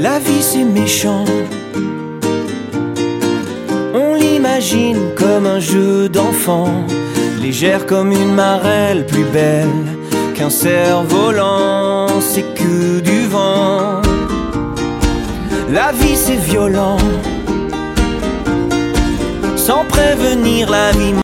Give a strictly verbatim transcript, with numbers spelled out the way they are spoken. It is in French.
La vie c'est méchant, on l'imagine comme un jeu d'enfant, légère comme une marelle, plus belle qu'un cerf-volant, c'est que du vent. La vie c'est violent, sans prévenir la vie